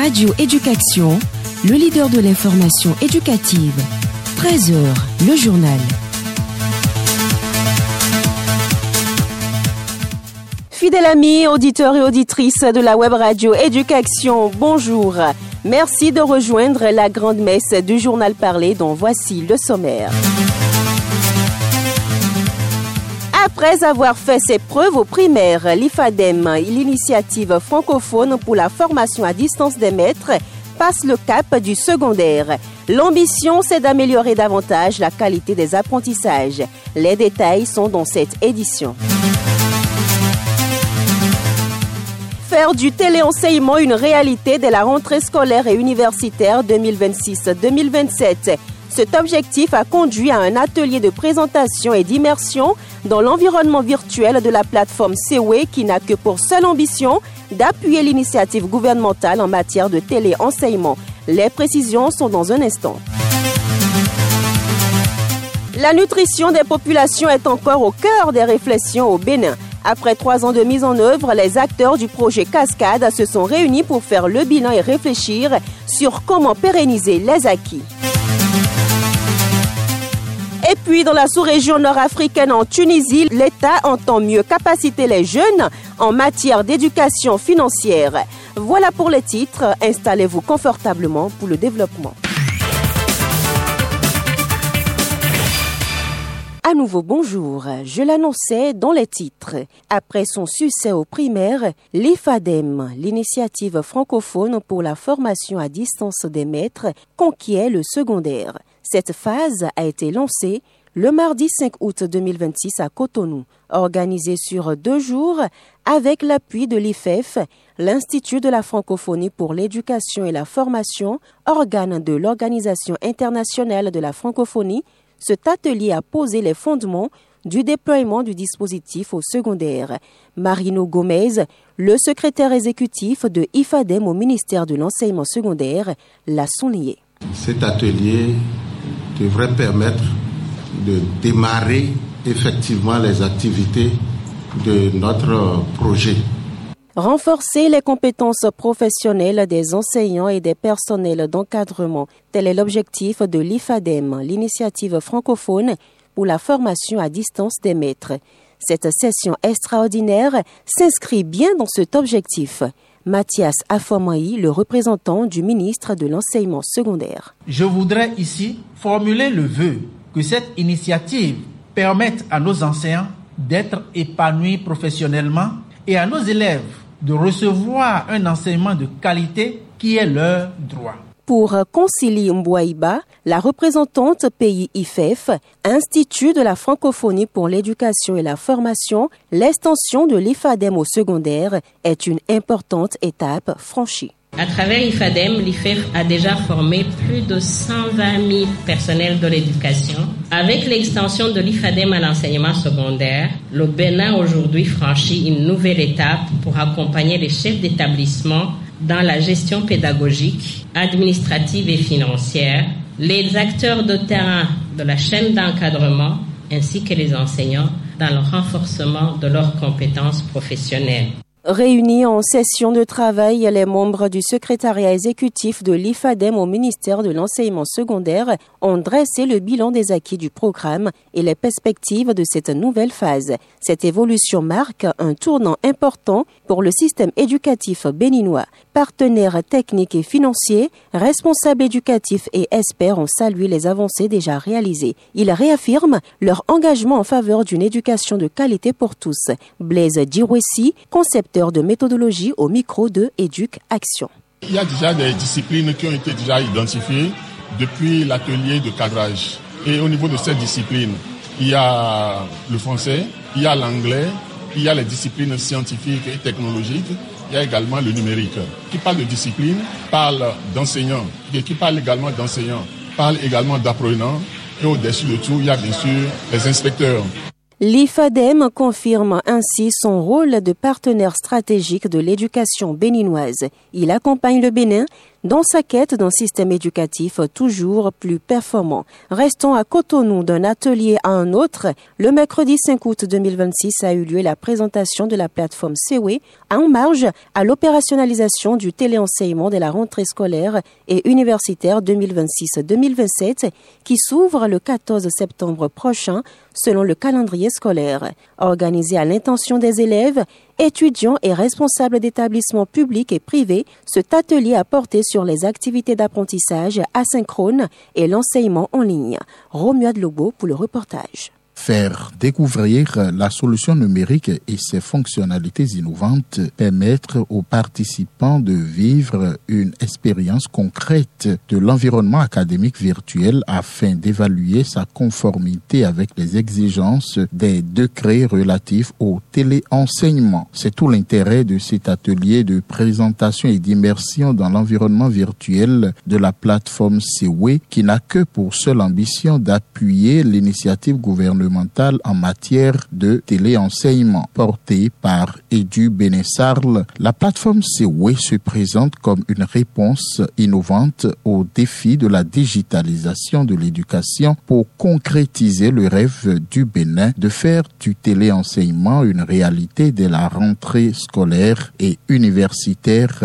Radio Éducation, le leader de l'information éducative. 13h, le journal. Fidèles amis, auditeurs et auditrices de la web radio Éducation, bonjour. Merci de rejoindre la grande messe du journal parlé dont voici le sommaire. Après avoir fait ses preuves au primaire, l'IFADEM, l'initiative francophone pour la formation à distance des maîtres, passe le cap du secondaire. L'ambition, c'est d'améliorer davantage la qualité des apprentissages. Les détails sont dans cette édition. Faire du téléenseignement une réalité dès la rentrée scolaire et universitaire 2026-2027. Cet objectif a conduit à un atelier de présentation et d'immersion dans l'environnement virtuel de la plateforme CEWE qui n'a que pour seule ambition d'appuyer l'initiative gouvernementale en matière de téléenseignement. Les précisions sont dans un instant. La nutrition des populations est encore au cœur des réflexions au Bénin. Après 3 ans de mise en œuvre, les acteurs du projet Cascade se sont réunis pour faire le bilan et réfléchir sur comment pérenniser les acquis. Et puis, dans la sous-région nord-africaine en Tunisie, l'État entend mieux capaciter les jeunes en matière d'éducation financière. Voilà pour les titres. Installez-vous confortablement pour le développement. À nouveau, bonjour. Je l'annonçais dans les titres. Après son succès au primaire, l'IFADEM, l'initiative francophone pour la formation à distance des maîtres, conquiert le secondaire. Cette phase a été lancée le mardi 5 août 2026 à Cotonou, organisée sur 2 jours avec l'appui de l'IFEF, l'Institut de la francophonie pour l'éducation et la formation, organe de l'Organisation internationale de la francophonie. Cet atelier a posé les fondements du déploiement du dispositif au secondaire. Marino Gomez, le secrétaire exécutif de IFADEM au ministère de l'enseignement secondaire, l'a souligné. Cet atelier devrait permettre de démarrer effectivement les activités de notre projet. Renforcer les compétences professionnelles des enseignants et des personnels d'encadrement. Tel est l'objectif de l'IFADEM, l'initiative francophone pour la formation à distance des maîtres. Cette session extraordinaire s'inscrit bien dans cet objectif. Mathias Afomaï, le représentant du ministre de l'enseignement secondaire. Je voudrais ici formuler le vœu que cette initiative permette à nos enseignants d'être épanouis professionnellement et à nos élèves de recevoir un enseignement de qualité qui est leur droit. Pour Concili Mbouaïba, la représentante pays IFEF, Institut de la francophonie pour l'éducation et la formation, l'extension de l'IFADEM au secondaire est une importante étape franchie. À travers l'IFADEM, l'IFEF a déjà formé plus de 120 000 personnels de l'éducation. Avec l'extension de l'IFADEM à l'enseignement secondaire, le Bénin aujourd'hui franchit une nouvelle étape pour accompagner les chefs d'établissement dans la gestion pédagogique, administrative et financière, les acteurs de terrain de la chaîne d'encadrement ainsi que les enseignants dans le renforcement de leurs compétences professionnelles. Réunis en session de travail, les membres du secrétariat exécutif de l'IFADEM au ministère de l'enseignement secondaire ont dressé le bilan des acquis du programme et les perspectives de cette nouvelle phase. Cette évolution marque un tournant important pour le système éducatif béninois. Partenaires techniques et financiers, responsables éducatifs et experts ont salué les avancées déjà réalisées. Ils réaffirment leur engagement en faveur d'une éducation de qualité pour tous. Blaise Djirouessi, concepteur de méthodologie au micro de Éduc Action. Il y a déjà des disciplines qui ont été déjà identifiées depuis l'atelier de cadrage. Et au niveau de ces disciplines, il y a le français, il y a l'anglais, il y a les disciplines scientifiques et technologiques, il y a également le numérique. Qui parle de discipline, parle d'enseignants. Et qui parle également d'enseignants, parle également d'apprenants. Et au-dessus de tout, il y a bien sûr les inspecteurs. L'IFADEM confirme ainsi son rôle de partenaire stratégique de l'éducation béninoise. Il accompagne le Bénin dans sa quête d'un système éducatif toujours plus performant. Restons à Cotonou d'un atelier à un autre. Le mercredi 5 août 2026 a eu lieu la présentation de la plateforme CEWE en marge à l'opérationnalisation du téléenseignement de la rentrée scolaire et universitaire 2026-2027 qui s'ouvre le 14 septembre prochain selon le calendrier scolaire. Organisé à l'intention des élèves, étudiants et responsables d'établissements publics et privés, cet atelier a porté sur les activités d'apprentissage asynchrone et l'enseignement en ligne. Romuald Lobo pour le reportage. Faire découvrir la solution numérique et ses fonctionnalités innovantes, permettre aux participants de vivre une expérience concrète de l'environnement académique virtuel afin d'évaluer sa conformité avec les exigences des décrets relatifs au téléenseignement. C'est tout l'intérêt de cet atelier de présentation et d'immersion dans l'environnement virtuel de la plateforme CEWE qui n'a que pour seule ambition d'appuyer l'initiative gouvernementale en matière de téléenseignement. Portée par Edu Benessarl, la plateforme CEWE se présente comme une réponse innovante aux défis de la digitalisation de l'éducation pour concrétiser le rêve du Bénin de faire du téléenseignement une réalité dès la rentrée scolaire et universitaire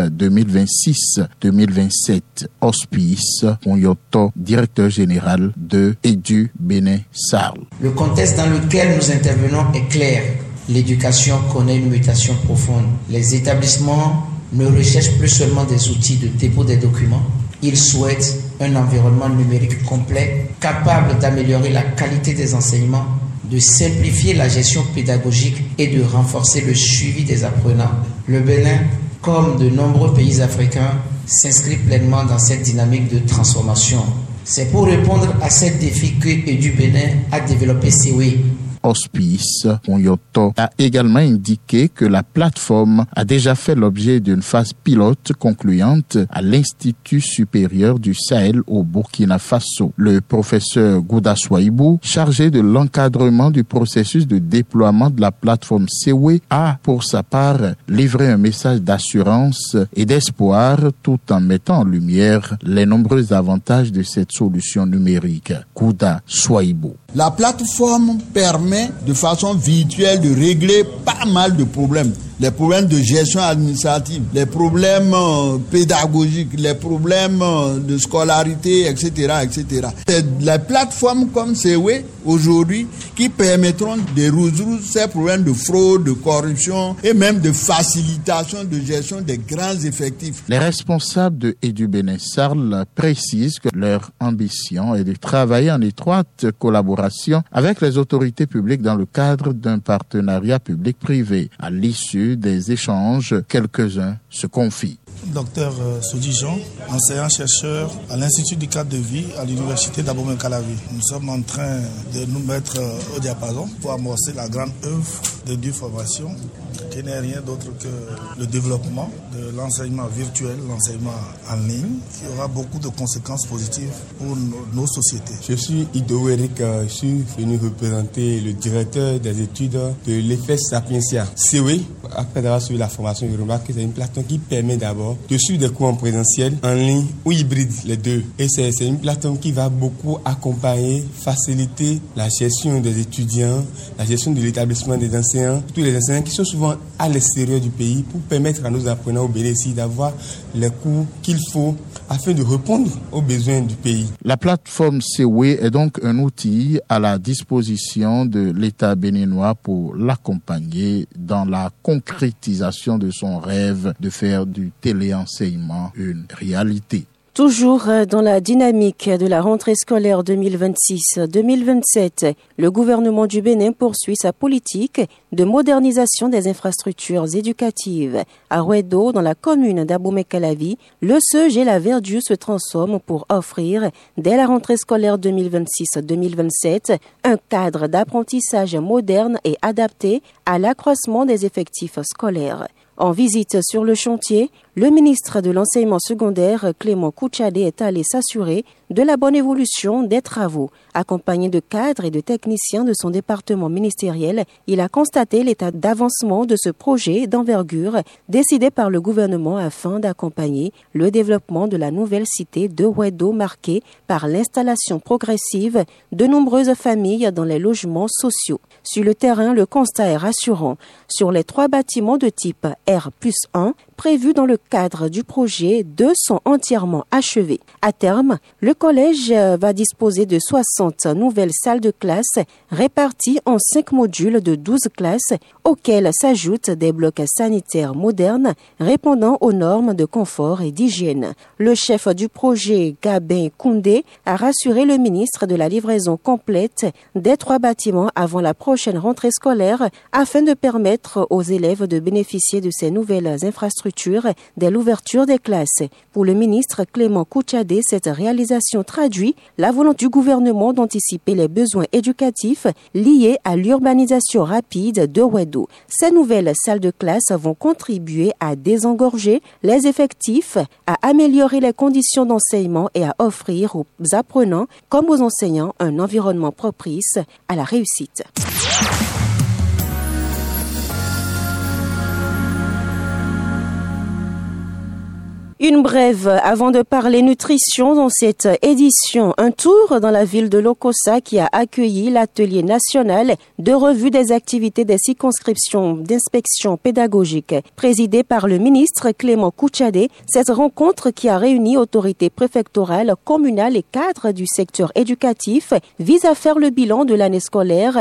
2026-2027. Auspice Onyoto, directeur général de Edu Benessarl. Le contexte dans lequel nous intervenons est clair. L'éducation connaît une mutation profonde. Les établissements ne recherchent plus seulement des outils de dépôt des documents. Ils souhaitent un environnement numérique complet, capable d'améliorer la qualité des enseignements, de simplifier la gestion pédagogique et de renforcer le suivi des apprenants. Le Bénin, comme de nombreux pays africains, s'inscrit pleinement dans cette dynamique de transformation. C'est pour répondre à cet défi que Edu Bénin a développé CEWE. Auspice Onyoto a également indiqué que la plateforme a déjà fait l'objet d'une phase pilote concluante à l'Institut supérieur du Sahel au Burkina Faso. Le professeur Gouda Souaibou, chargé de l'encadrement du processus de déploiement de la plateforme CEWE, a pour sa part livré un message d'assurance et d'espoir tout en mettant en lumière les nombreux avantages de cette solution numérique. Gouda Souaibou. La plateforme permet de façon virtuelle de régler pas mal de problèmes. Les problèmes de gestion administrative, les problèmes pédagogiques, les problèmes de scolarité, etc., etc. C'est la plateforme comme CEWE aujourd'hui qui permettront de résoudre ces problèmes de fraude, de corruption et même de facilitation de gestion des grands effectifs. Les responsables de Edu Benessarl précisent que leur ambition est de travailler en étroite collaboration avec les autorités publiques dans le cadre d'un partenariat public-privé. À l'issue des échanges, quelques-uns se confient. Docteur Soudi Jean, enseignant-chercheur à l'Institut du cadre de vie à l'Université d'Abomey-Calavi. Nous sommes en train de nous mettre au diapason pour amorcer la grande œuvre de formation qui n'est rien d'autre que le développement de l'enseignement virtuel, l'enseignement en ligne, qui aura beaucoup de conséquences positives pour nos sociétés. Je suis Ido Eric, je suis venu représenter le directeur des études de l'EFES Sapientia. CEWE, après avoir suivi la formation, je remarque que c'est une plateforme qui permet d'abord de suivre des cours en présentiel, en ligne ou hybride, les deux. Et c'est une plateforme qui va beaucoup accompagner, faciliter la gestion des étudiants, la gestion de l'établissement des enseignants, tous les enseignants qui sont souvent à l'extérieur du pays pour permettre à nos apprenants au Bénin d'avoir les cours qu'il faut afin de répondre aux besoins du pays. La plateforme CEWE est donc un outil à la disposition de l'État béninois pour l'accompagner dans la concrétisation de son rêve de faire du téléenseignement une réalité. Toujours dans la dynamique de la rentrée scolaire 2026-2027, le gouvernement du Bénin poursuit sa politique de modernisation des infrastructures éducatives. À Rouedo, dans la commune d'Abomey-Calavi, le SEUG et la Verdure se transforment pour offrir, dès la rentrée scolaire 2026-2027, un cadre d'apprentissage moderne et adapté à l'accroissement des effectifs scolaires. En visite sur le chantier, le ministre de l'Enseignement secondaire, Clément Kouchadé, est allé s'assurer de la bonne évolution des travaux. Accompagné de cadres et de techniciens de son département ministériel, il a constaté l'état d'avancement de ce projet d'envergure décidé par le gouvernement afin d'accompagner le développement de la nouvelle cité de Wedo marquée par l'installation progressive de nombreuses familles dans les logements sociaux. Sur le terrain, le constat est rassurant. Sur les 3 bâtiments de type R+1 prévus dans le cadre du projet, 2 sont entièrement achevés. À terme, le collège va disposer de 60 nouvelles salles de classe réparties en 5 modules de 12 classes auxquels s'ajoutent des blocs sanitaires modernes répondant aux normes de confort et d'hygiène. Le chef du projet, Gabin Koundé, a rassuré le ministre de la livraison complète des 3 bâtiments avant la prochaine rentrée scolaire afin de permettre aux élèves de bénéficier de ces nouvelles infrastructures dès l'ouverture des classes. Pour le ministre Clément Kouchadé, cette réalisation traduit la volonté du gouvernement d'anticiper les besoins éducatifs liés à l'urbanisation rapide de Wedo. Ces nouvelles salles de classe vont contribuer à désengorger les effectifs, à améliorer les conditions d'enseignement et à offrir aux apprenants comme aux enseignants un environnement propice à la réussite. Une brève avant de parler nutrition dans cette édition. Un tour dans la ville de Lokossa qui a accueilli l'atelier national de revue des activités des circonscriptions d'inspection pédagogique. Présidée par le ministre Clément Kouchadé, cette rencontre qui a réuni autorités préfectorales, communales et cadres du secteur éducatif vise à faire le bilan de l'année scolaire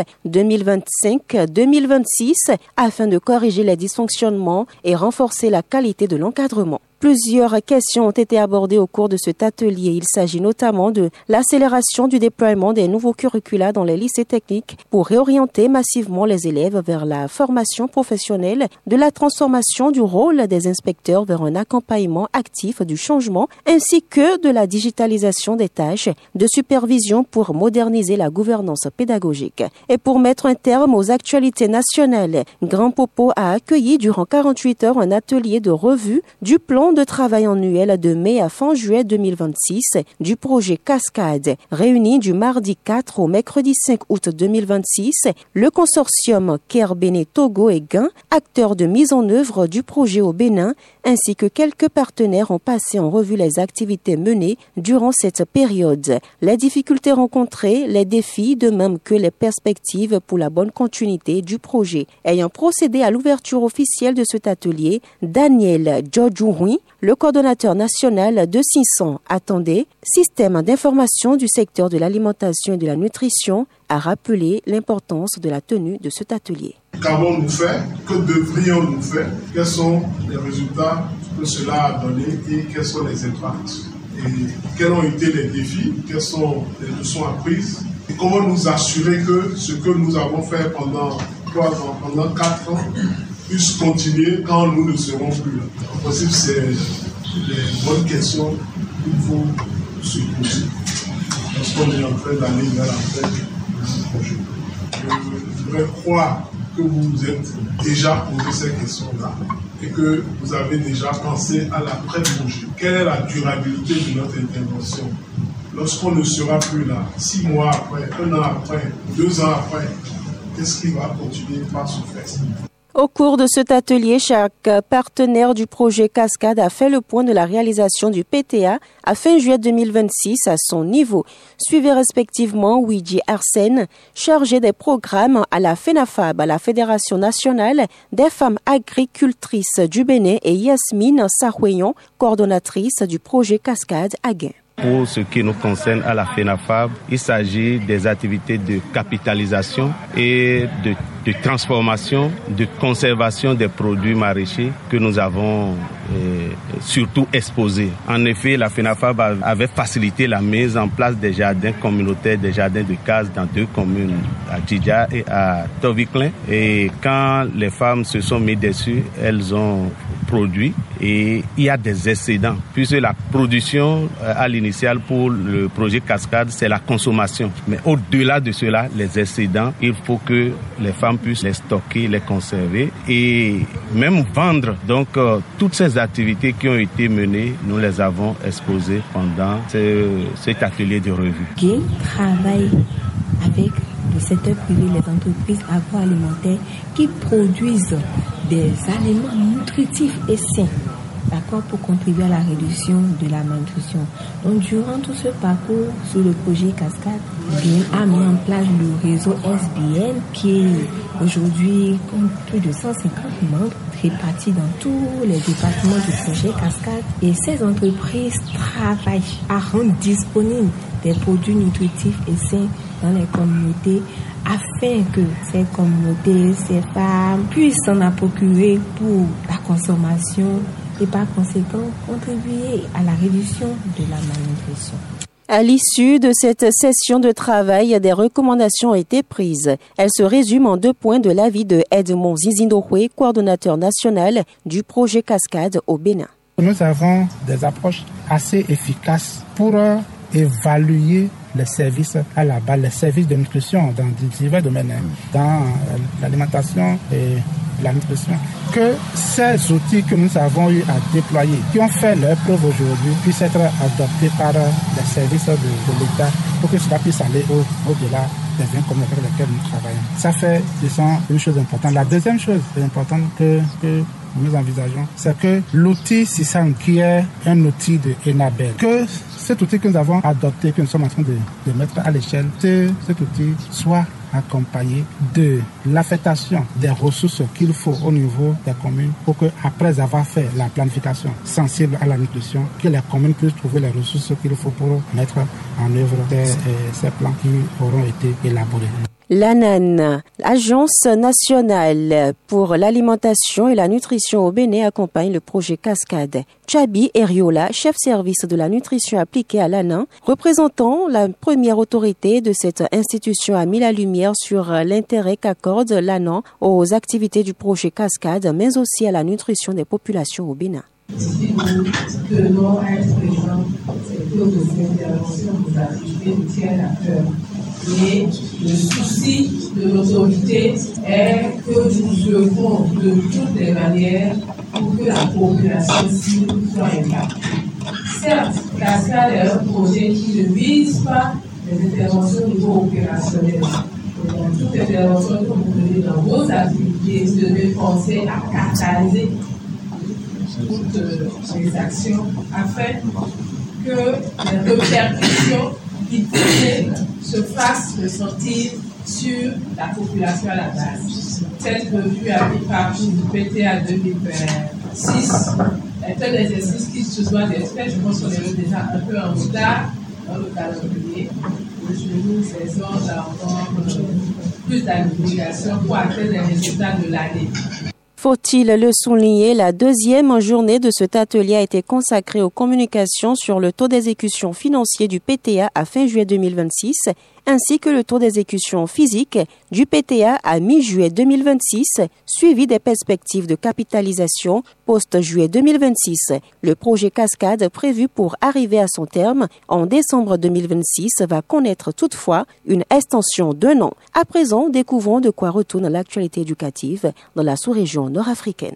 2025-2026 afin de corriger les dysfonctionnements et renforcer la qualité de l'encadrement. Plusieurs questions ont été abordées au cours de cet atelier. Il s'agit notamment de l'accélération du déploiement des nouveaux curricula dans les lycées techniques pour réorienter massivement les élèves vers la formation professionnelle, de la transformation du rôle des inspecteurs vers un accompagnement actif du changement, ainsi que de la digitalisation des tâches de supervision pour moderniser la gouvernance pédagogique. Et pour mettre un terme aux actualités nationales, Grand Popo a accueilli durant 48 heures un atelier de revue du plan de travail annuel de mai à fin juillet 2026 du projet Cascade. Réuni du mardi 4 au mercredi 5 août 2026, le consortium Caire Bénin Togo et Gain, acteurs de mise en œuvre du projet au Bénin, ainsi que quelques partenaires ont passé en revue les activités menées durant cette période. Les difficultés rencontrées, les défis, de même que les perspectives pour la bonne continuité du projet. Ayant procédé à l'ouverture officielle de cet atelier, Daniel Djodjoui, le coordonnateur national de 600 attendait, système d'information du secteur de l'alimentation et de la nutrition, a rappelé l'importance de la tenue de cet atelier. Qu'avons-nous fait? Que devrions-nous faire? Quels sont les résultats que cela a donné et quels sont les impacts? Et quels ont été les défis? Quelles sont les leçons apprises? Et comment nous assurer que ce que nous avons fait pendant 3 ans, pendant 4 ans, puisse continuer quand nous ne serons plus là? En principe, c'est des bonnes questions qu'il faut se poser lorsqu'on est en train d'aller vers la fin de ce projet. Je voudrais croire que vous vous êtes déjà posé ces questions-là et que vous avez déjà pensé à l'après-projet. Quelle est la durabilité de notre intervention? Lorsqu'on ne sera plus là, 6 mois après, 1 an après, 2 ans après, qu'est-ce qui va continuer par se faire? Au cours de cet atelier, chaque partenaire du projet Cascade a fait le point de la réalisation du PTA à fin juillet 2026 à son niveau. Suivi respectivement Ouidji Arsène, chargé des programmes à la FENAFAB, à la Fédération nationale des femmes agricultrices du Bénin, et Yasmine Sahouéon, coordonnatrice du projet Cascade à Gain. Pour ce qui nous concerne à la FENAFAB, il s'agit des activités de capitalisation et de transformation, de conservation des produits maraîchers que nous avons surtout exposés. En effet, la FENAFAB avait facilité la mise en place des jardins communautaires, des jardins de cases dans 2 communes, à Djidja et à Toviklen. Et quand les femmes se sont mises dessus, elles ont produit et il y a des excédents, puisque la production à l'initiale pour le projet Cascade, c'est la consommation. Mais au-delà de cela, les excédents, il faut que les femmes puissent les stocker, les conserver et même vendre. Donc, toutes ces activités qui ont été menées, nous les avons exposées pendant cet atelier de revue. Qui travaille avec le secteur privé, les entreprises agroalimentaires qui produisent des aliments nutritifs et sains, d'accord, pour contribuer à la réduction de la malnutrition. Donc, durant tout ce parcours sur le projet Cascade, BN a mis en place le réseau SBN qui aujourd'hui compte plus de 150 membres répartis dans tous les départements du projet Cascade. Et ces entreprises travaillent à rendre disponibles des produits nutritifs et sains dans les communautés afin que ces communautés, ces femmes puissent s'en procurer pour la consommation et par conséquent contribuer à la réduction de la malnutrition. À l'issue de cette session de travail, des recommandations ont été prises. Elles se résument en 2 points de l'avis de Edmond Zizindohwe, coordonnateur national du projet Cascade au Bénin. Nous avons des approches assez efficaces pour évaluer les services à la base, les services de nutrition dans divers domaines, dans l'alimentation et la nutrition, que ces outils que nous avons eu à déployer, qui ont fait leur preuve aujourd'hui, puissent être adoptés par les services de l'État pour que cela puisse aller au-delà des biens communs avec lesquels nous travaillons. Ça fait, disons, une chose importante. La deuxième chose importante que nous envisageons, c'est que l'outil CISAN, qui est un outil de ENABEL, que cet outil que nous avons adopté, que nous sommes en train de mettre à l'échelle, cet outil soit accompagné de l'affectation des ressources qu'il faut au niveau des communes pour que, après avoir fait la planification sensible à la nutrition, que les communes puissent trouver les ressources qu'il faut pour mettre en œuvre ces plans qui auront été élaborés. L'ANAN, Agence nationale pour l'alimentation et la nutrition au Bénin, accompagne le projet Cascade. Chabi Eriola, chef service de la nutrition appliquée à l'ANAN, représentant la première autorité de cette institution, a mis la lumière sur l'intérêt qu'accorde l'ANAN aux activités du projet Cascade, mais aussi à la nutrition des populations au Bénin. De non être présent, c'est que vos interventions, vos activités nous tiennent à cœur. Et le souci de l'autorité est que nous devons de toutes les manières pour que la population cible soit impactée. Certes, Cascade est un projet qui ne vise pas les interventions au niveau opérationnel. Donc, toute intervention que vous menez dans vos activités, vous devez penser à catalyser toutes les actions afin que les répercussions se fasse ressentir sur la population à la base. Cette revue a pris partie du PTA 2026 est un exercice qui se doit d'être fait. Je pense qu'on est déjà un peu en retard dans le calendrier. Nous faisons encore plus d'applications pour atteindre les résultats de l'année. Faut-il le souligner, la deuxième journée de cet atelier a été consacrée aux communications sur le taux d'exécution financier du PTA à fin juillet 2026, ainsi que le taux d'exécution physique du PTA à mi-juillet 2026, suivi des perspectives de capitalisation post-juillet 2026. Le projet Cascade, prévu pour arriver à son terme en décembre 2026, va connaître toutefois une extension d'1 an. À présent, découvrons de quoi retourne l'actualité éducative dans la sous-région nord-africaine.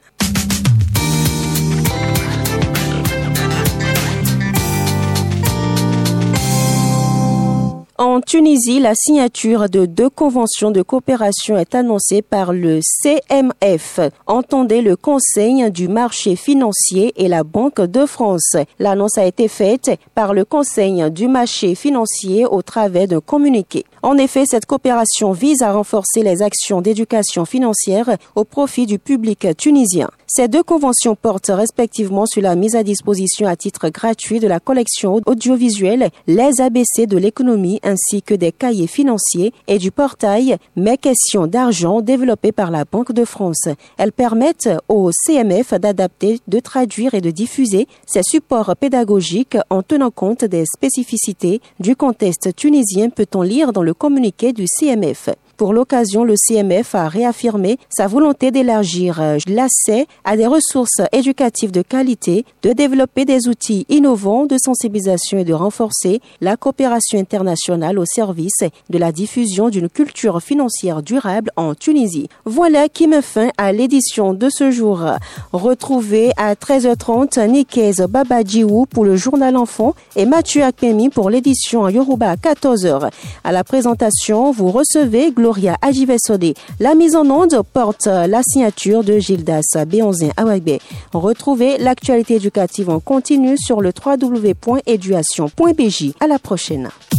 En Tunisie, la signature de 2 conventions de coopération est annoncée par le CMF. Entendez le Conseil du marché financier et la Banque de France. L'annonce a été faite par le Conseil du marché financier au travers d'un communiqué. En effet, cette coopération vise à renforcer les actions d'éducation financière au profit du public tunisien. Ces 2 conventions portent respectivement sur la mise à disposition à titre gratuit de la collection audiovisuelle Les ABC de l'économie ainsi que des cahiers financiers et du portail Mes questions d'argent développé par la Banque de France. Elles permettent au CMF d'adapter, de traduire et de diffuser ces supports pédagogiques en tenant compte des spécificités du contexte tunisien, peut-on lire dans le communiqué du CMF. Pour l'occasion, le CMF a réaffirmé sa volonté d'élargir l'accès à des ressources éducatives de qualité, de développer des outils innovants de sensibilisation et de renforcer la coopération internationale au service de la diffusion d'une culture financière durable en Tunisie. Voilà qui met fin à l'édition de ce jour. Retrouvez à 13h30 Nikez Babadjiou pour le journal enfant et Mathieu Akpemi pour l'édition en Yoruba à 14h. À la présentation, vous recevez Gloria Ajivesode. La mise en onde porte la signature de Gildas Béonzin Awagbe. Retrouvez l'actualité éducative en continu sur le www.education.bj. À la prochaine.